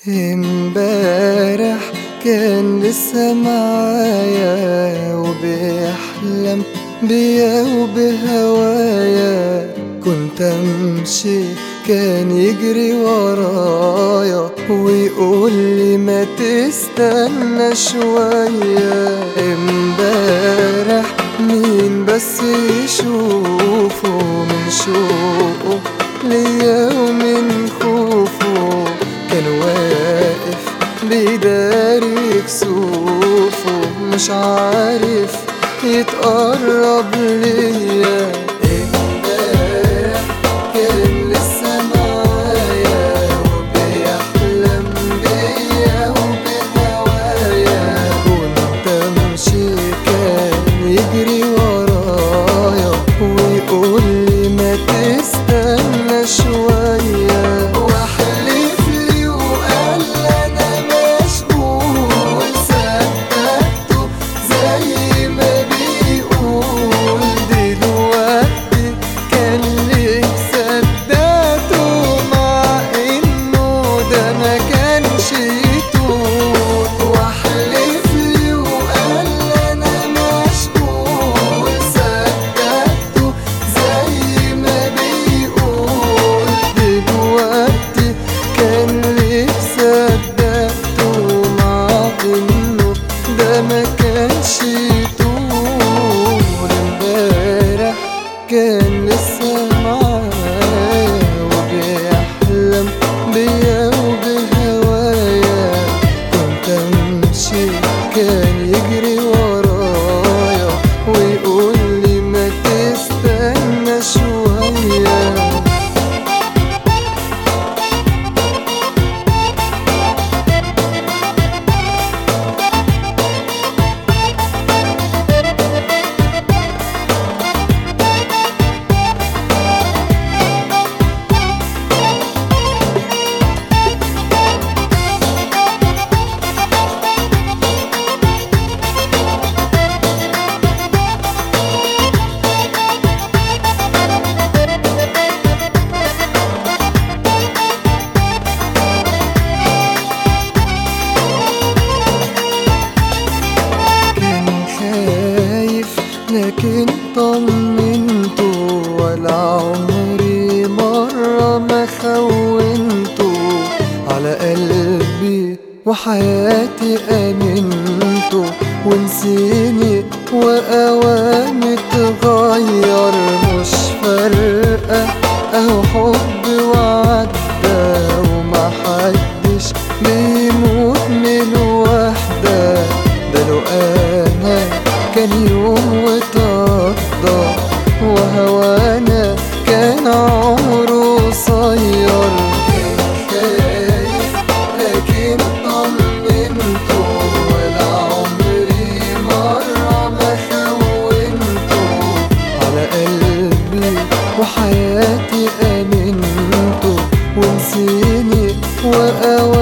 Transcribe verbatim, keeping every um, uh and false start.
امبارح كان لسه معايا وبيحلم بيا وبهوايا، كنت امشي كان يجري ورايا ويقول لي ما تستنى شوية. امبارح مين بس يشوفه من شوقه ليا ومن خوفه، كان واقف بيداري كسوفه مش عارف يتقرب ليا. امبارح كان لسه معايا وبيحلم بيا وبهوايا، كنت امشي كان يجري ورايا ويقول لي ما تستنى شوية، واحلف لي وقال انا مشغول. صدقته زي ما بيقول دلوقتي كان ليه صدقته، مع انه ده ما كانش يطول. واحلف لي وقال انا مشغول. صدقته زي ما بيقول دلوقتي كان ليه صدقته، مع انه ده ما كانش يطول. امبارح كان لسه معايا وبيحلم بيا وبهوايا، كنت امشي كان يجري ورايا ويقول لي ما تستنى شوية. لكن طمنته ولا عمري مرة ما خونته، على قلبي وحياتي أمنته، ونسيني وأوامي تغير مش فارقة، أهو حب وعدى وما حدش بيموت من وحدة. ده لو أنا كان يوم وتقضى وهوانا كان عمره قصير. كان خايف لكن طمنته ولا عمري مرة ما خونته، على قلبي وحياتي أمنته، ونسيني وأواني